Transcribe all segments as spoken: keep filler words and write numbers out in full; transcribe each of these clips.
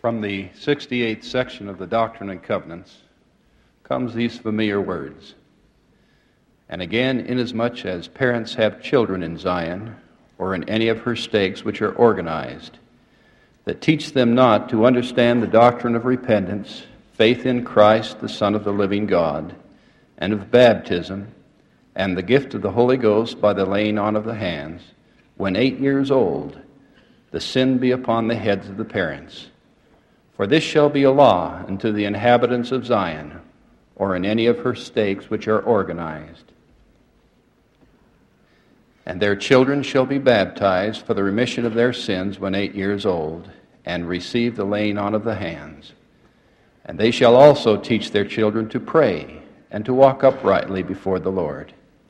From the sixty-eighth section of the Doctrine and Covenants comes these familiar words. And again, inasmuch as parents have children in Zion, or in any of her stakes which are organized, that teach them not to understand the doctrine of repentance, faith in Christ, the Son of the living God, and of baptism, and the gift of the Holy Ghost by the laying on of the hands, when eight years old, the sin be upon the heads of the parents. For this shall be a law unto the inhabitants of Zion, or in any of her stakes which are organized. And their children shall be baptized for the remission of their sins when eight years old, and receive the laying on of the hands. And they shall also teach their children to pray, and to walk uprightly before the Lord.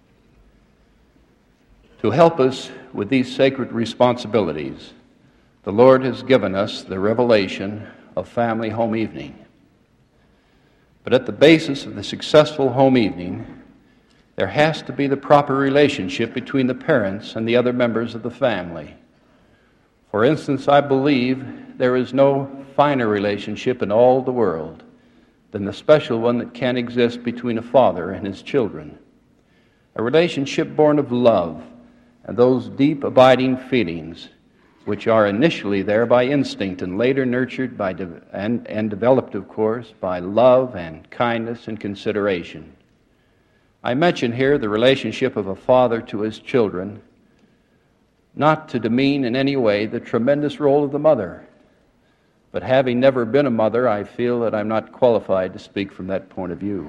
To help us with these sacred responsibilities, the Lord has given us the revelation of family home evening. But at the basis of the successful home evening, there has to be the proper relationship between the parents and the other members of the family. For instance, I believe there is no finer relationship in all the world than the special one that can exist between a father and his children. A relationship born of love and those deep abiding feelings which are initially there by instinct and later nurtured by de- and, and developed, of course, by love and kindness and consideration. I mention here the relationship of a father to his children, not to demean in any way the tremendous role of the mother. But having never been a mother, I feel that I'm not qualified to speak from that point of view.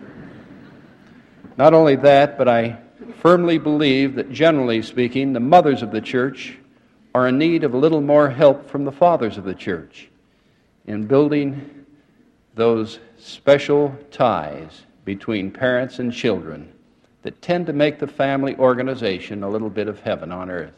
Not only that, but I firmly believe that, generally speaking, the mothers of the church are in need of a little more help from the fathers of the church in building those special ties between parents and children that tend to make the family organization a little bit of heaven on earth.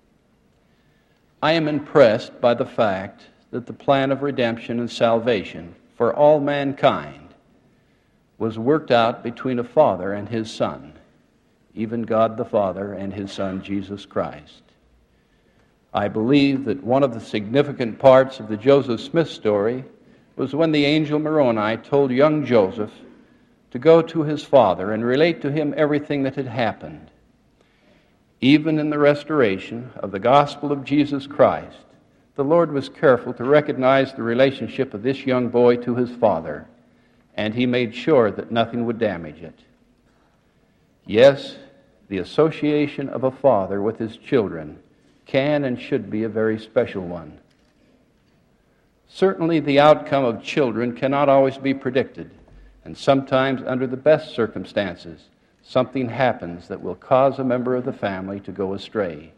I am impressed by the fact that the plan of redemption and salvation for all mankind was worked out between a father and his son, even God the Father and his Son Jesus Christ. I believe that one of the significant parts of the Joseph Smith story was when the angel Moroni told young Joseph to go to his father and relate to him everything that had happened. Even in the restoration of the gospel of Jesus Christ, the Lord was careful to recognize the relationship of this young boy to his father, and he made sure that nothing would damage it. Yes, the association of a father with his children can and should be a very special one. Certainly the outcome of children cannot always be predicted, and sometimes under the best circumstances, something happens that will cause a member of the family to go astray.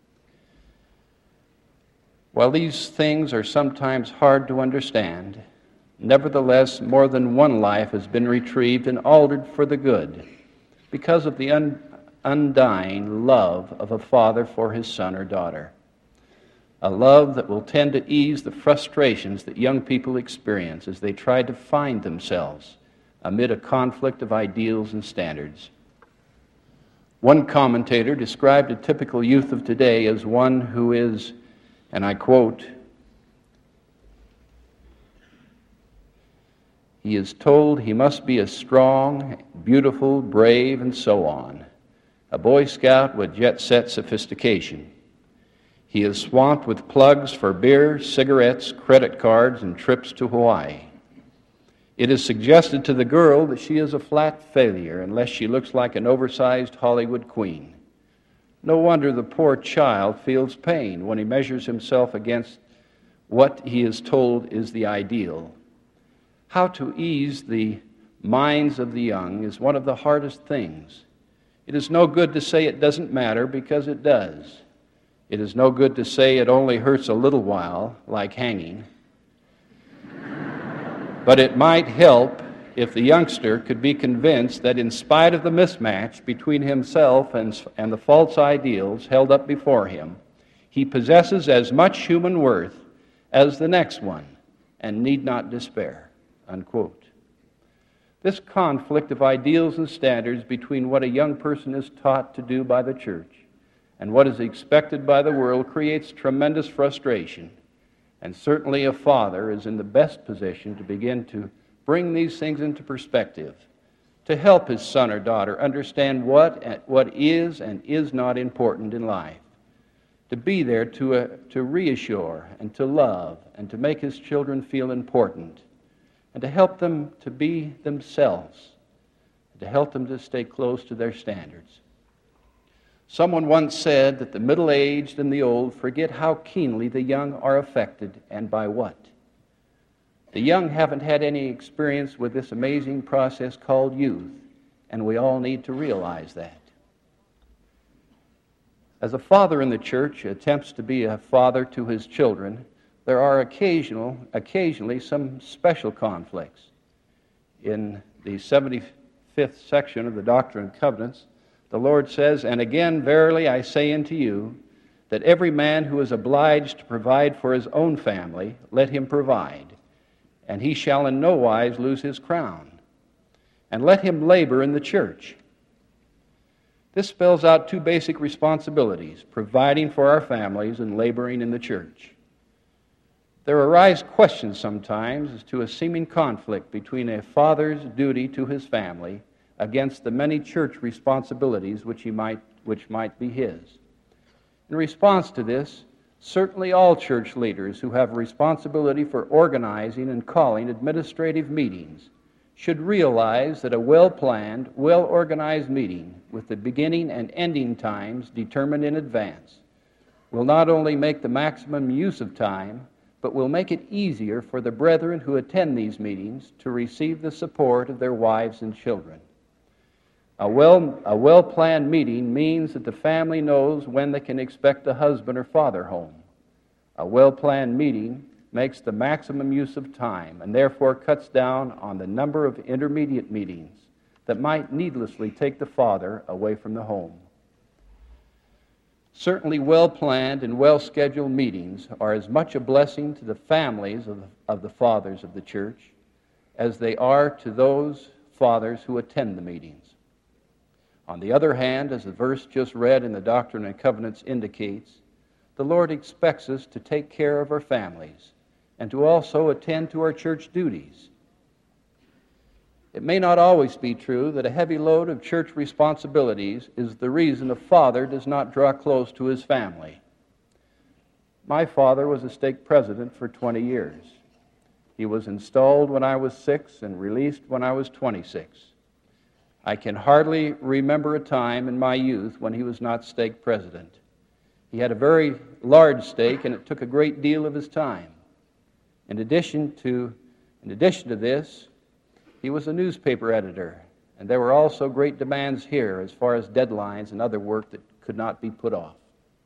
While these things are sometimes hard to understand, nevertheless, more than one life has been retrieved and altered for the good because of the un- undying love of a father for his son or daughter. A love that will tend to ease the frustrations that young people experience as they try to find themselves amid a conflict of ideals and standards. One commentator described a typical youth of today as one who is, and I quote, "He is told he must be a strong, beautiful, brave, and so on. A Boy Scout with jet-set sophistication. He is swamped with plugs for beer, cigarettes, credit cards, and trips to Hawaii. It is suggested to the girl that she is a flat failure unless she looks like an oversized Hollywood queen. No wonder the poor child feels pain when he measures himself against what he is told is the ideal. How to ease the minds of the young is one of the hardest things. It is no good to say it doesn't matter, because it does. It is no good to say it only hurts a little while, like hanging. But it might help if the youngster could be convinced that in spite of the mismatch between himself and, and the false ideals held up before him, he possesses as much human worth as the next one and need not despair." Unquote. This conflict of ideals and standards between what a young person is taught to do by the church and what is expected by the world creates tremendous frustration And certainly a father is in the best position to begin to bring these things into perspective, to help his son or daughter understand what, what is and is not important in life, to be there to, uh, to reassure and to love and to make his children feel important, and to help them to be themselves, and to help them to stay close to their standards. Someone once said that the middle-aged and the old forget how keenly the young are affected, and by what. The young haven't had any experience with this amazing process called youth, and we all need to realize that. As a father in the church attempts to be a father to his children, there are occasional, occasionally some special conflicts. In the seventy-fifth section of the Doctrine and Covenants, the Lord says, "And again, verily I say unto you, that every man who is obliged to provide for his own family, let him provide, and he shall in no wise lose his crown. And let him labor in the church." This spells out two basic responsibilities: providing for our families and laboring in the church. There arise questions sometimes as to a seeming conflict between a father's duty to his family against the many church responsibilities which he might, which might be his. In response to this, certainly all church leaders who have responsibility for organizing and calling administrative meetings should realize that a well-planned, well-organized meeting with the beginning and ending times determined in advance will not only make the maximum use of time, but will make it easier for the brethren who attend these meetings to receive the support of their wives and children. A well, a well-planned meeting means that the family knows when they can expect a husband or father home. A well-planned meeting makes the maximum use of time and therefore cuts down on the number of intermediate meetings that might needlessly take the father away from the home. Certainly well-planned and well-scheduled meetings are as much a blessing to the families of the, of the fathers of the church as they are to those fathers who attend the meetings. On the other hand, as the verse just read in the Doctrine and Covenants indicates, the Lord expects us to take care of our families and to also attend to our church duties. It may not always be true that a heavy load of church responsibilities is the reason a father does not draw close to his family. My father was a stake president for twenty years. He was installed when I was six and released when I was twenty-six. I can hardly remember a time in my youth when he was not stake president. He had a very large stake, and it took a great deal of his time. In addition to, in addition to this, he was a newspaper editor, and there were also great demands here as far as deadlines and other work that could not be put off.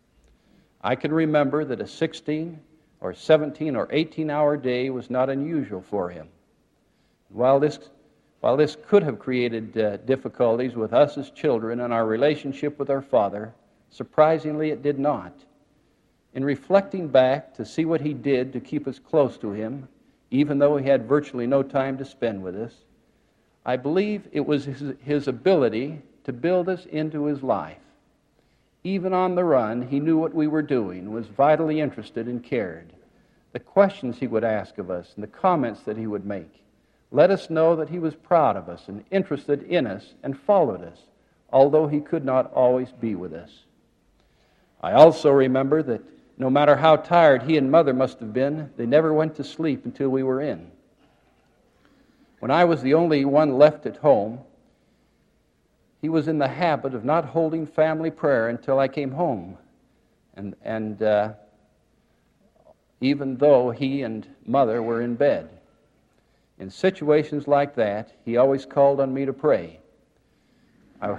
I can remember that a sixteen or seventeen or eighteen hour day was not unusual for him. While this, while this could have created uh, difficulties with us as children and our relationship with our father, surprisingly it did not. In reflecting back to see what he did to keep us close to him, even though he had virtually no time to spend with us, I believe it was his, his ability to build us into his life. Even on the run, he knew what we were doing, was vitally interested and cared. The questions he would ask of us and the comments that he would make let us know that he was proud of us and interested in us and followed us, although he could not always be with us. I also remember that no matter how tired he and Mother must have been, they never went to sleep until we were in. When I was the only one left at home, he was in the habit of not holding family prayer until I came home. And, and uh, even though he and Mother were in bed. In situations like that, he always called on me to pray. I,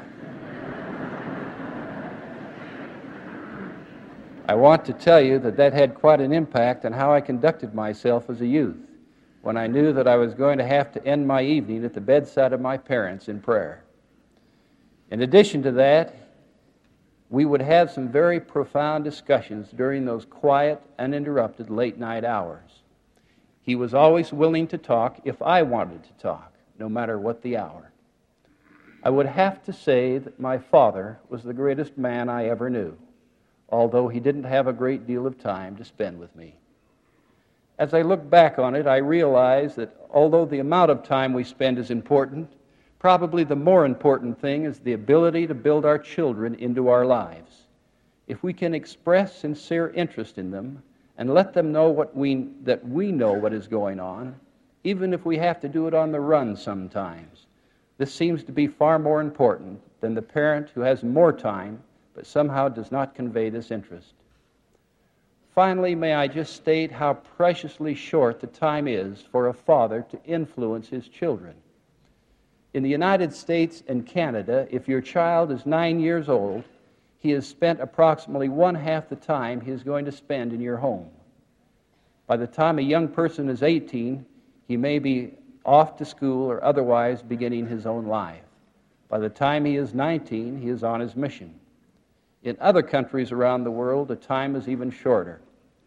I want to tell you that that had quite an impact on how I conducted myself as a youth, when I knew that I was going to have to end my evening at the bedside of my parents in prayer. In addition to that, we would have some very profound discussions during those quiet, uninterrupted late-night hours. He was always willing to talk if I wanted to talk, no matter what the hour. I would have to say that my father was the greatest man I ever knew, although he didn't have a great deal of time to spend with me. As I look back on it, I realize that although the amount of time we spend is important, probably the more important thing is the ability to build our children into our lives. If we can express sincere interest in them and let them know what we, that we know what is going on, even if we have to do it on the run sometimes, this seems to be far more important than the parent who has more time but somehow does not convey this interest. Finally, may I just state how preciously short the time is for a father to influence his children. In the United States and Canada, if your child is nine years old, he has spent approximately one half the time he is going to spend in your home. By the time a young person is eighteen, he may be off to school or otherwise beginning his own life. By the time he is nineteen, he is on his mission. In other countries around the world, the time is even shorter.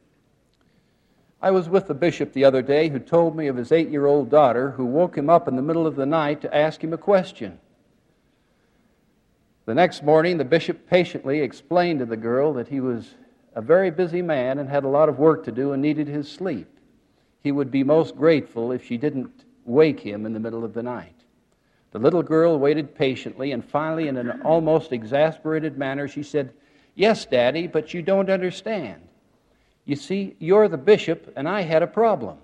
I was with the bishop the other day who told me of his eight-year-old daughter who woke him up in the middle of the night to ask him a question. The next morning, the bishop patiently explained to the girl that he was a very busy man and had a lot of work to do and needed his sleep. He would be most grateful if she didn't wake him in the middle of the night. The little girl waited patiently, and finally, in an almost exasperated manner, she said, "Yes, Daddy, but you don't understand. You see, you're the bishop, and I had a problem."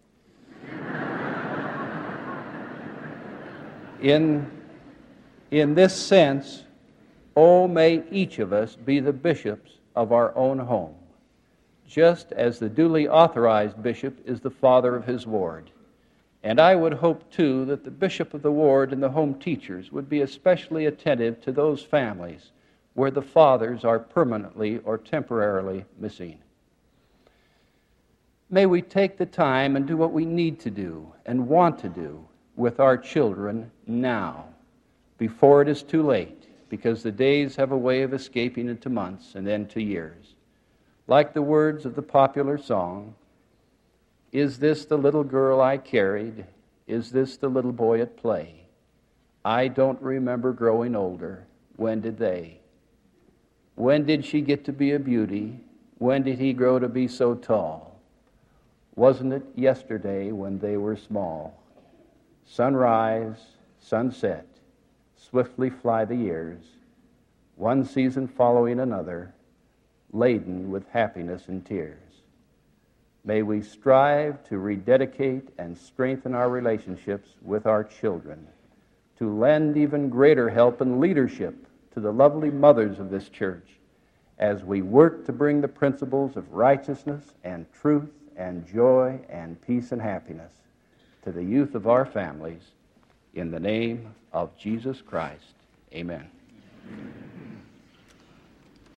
In, in this sense, oh, may each of us be the bishops of our own home, just as the duly authorized bishop is the father of his ward. And I would hope, too, that the bishop of the ward and the home teachers would be especially attentive to those families where the fathers are permanently or temporarily missing. May we take the time and do what we need to do and want to do with our children now, before it is too late, because the days have a way of escaping into months and then to years. Like the words of the popular song, "Is this the little girl I carried? Is this the little boy at play? I don't remember growing older. When did they? When did she get to be a beauty? When did he grow to be so tall? Wasn't it yesterday when they were small? Sunrise, sunset, swiftly fly the years, one season following another, laden with happiness and tears. May we strive to rededicate and strengthen our relationships with our children, to lend even greater help and leadership to the lovely mothers of this church as we work to bring the principles of righteousness and truth and joy and peace and happiness to the youth of our families. In the name of Jesus Christ, amen.